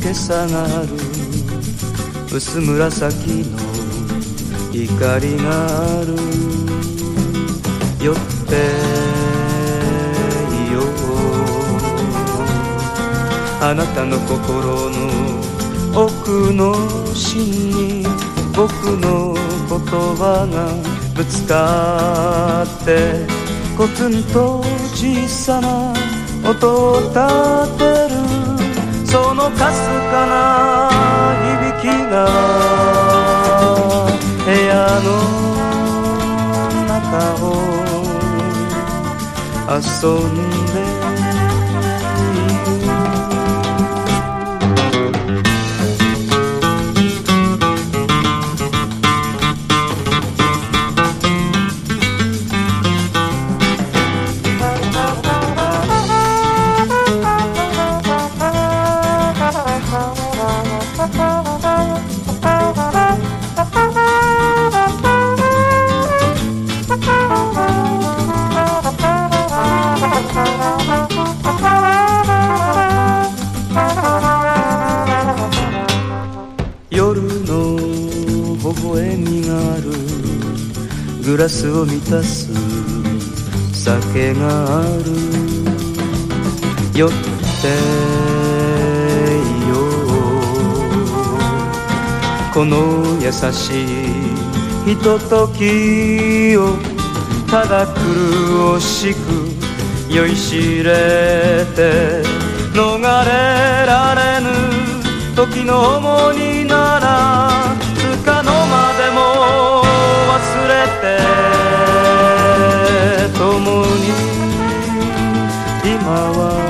け下がる薄紫の光がある。寄っていようあなたの心の奥の芯に僕の言葉がぶつかってコツンと小さな音を立てる。そのかすかな響きが部屋の中を遊んでいる。夜の微笑みがあるグラスを満たす酒がある。酔っていようこの優しいひとときをただ苦しく酔いしれて逃れられぬ時の重荷ならつかの間でも忘れて共に今は